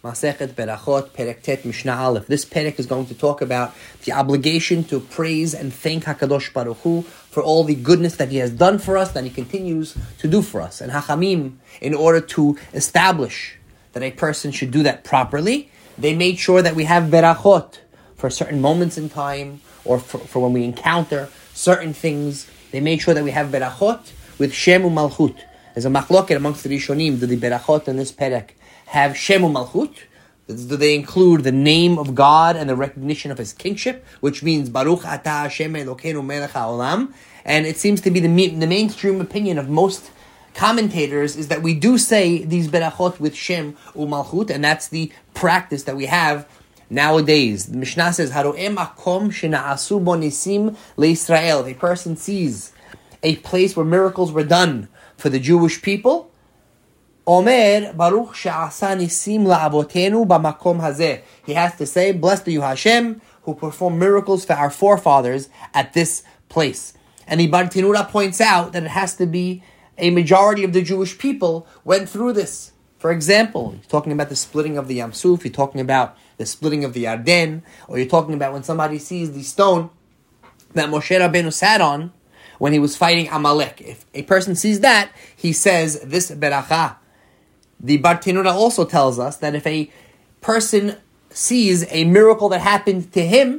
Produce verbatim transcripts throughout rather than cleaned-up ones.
Masechet Berachot, Perek Tet, Mishnah Aleph. This perek is going to talk about the obligation to praise and thank HaKadosh Baruch Hu for all the goodness that He has done for us, that He continues to do for us. And Hachamim, in order to establish that a person should do that properly, they made sure that we have Berachot for certain moments in time, or for, for when we encounter certain things. They made sure that we have Berachot with Shem u'Malchut. There's a machloket amongst the Rishonim. Do the Berachot in this perek have Shem u'Malchut? Do they include the name of God and the recognition of His kingship, which means Baruch Atah Hashem Elokeinu Melech HaOlam? And it seems to be the, the mainstream opinion of most commentators is that we do say these Berachot with Shem u'Malchut, and that's the practice that we have nowadays. The Mishnah says, Haro'eh makom shena'asu bo nisim le'Yisrael. If a person sees a place where miracles were done for the Jewish people, Omer Baruch she'asa nisim la'avotenu b'makom hazeh. He has to say, blessed be you Hashem, who performed miracles for our forefathers at this place. And the Bartenura points out that it has to be a majority of the Jewish people went through this. For example, you're talking about the splitting of the Yam Suf, you're talking about the splitting of the Yarden, or you're talking about when somebody sees the stone that Moshe Rabbeinu sat on when he was fighting Amalek. If a person sees that, he says this beracha. The Bartenura also tells us that if a person sees a miracle that happened to him,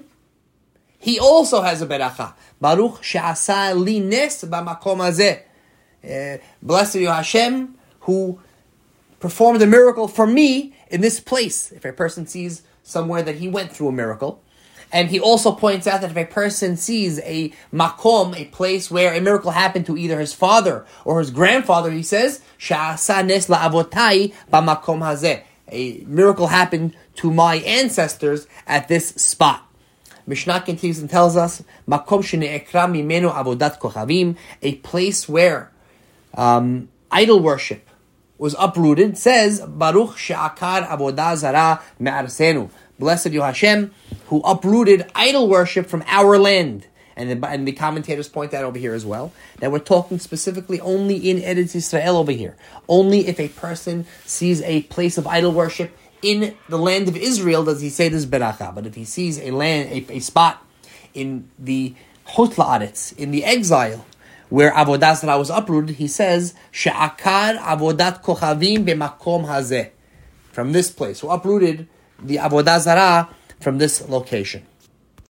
he also has a beracha. Baruch she'asa li nes b'makom hazeh. Uh, blessed are you Hashem, who performed a miracle for me in this place. If a person sees somewhere that he went through a miracle. And he also points out that if a person sees a makom, a place where a miracle happened to either his father or his grandfather, he says, Sha'asa nes la'avotai b'makom hazeh. A miracle happened to my ancestors at this spot. Mishnah continues and tells us, Makom shene'ekra mimenu avodat kochavim, a place where um, idol worship was uprooted, says, Baruch she'akar avodah zara me'arsenu. Blessed you Hashem, who uprooted idol worship from our land. And the, and the commentators point out over here as well, that we're talking specifically only in Eretz Yisrael over here. Only if a person sees a place of idol worship in the land of Israel does he say this beracha. But if he sees a land, a, a spot in the Chutz La'aretz, in the exile, where Avodah Zarah was uprooted, he says, She'akar avodat kochavim b'makom hazeh. From this place, who uprooted the Avodah Zarah from this location.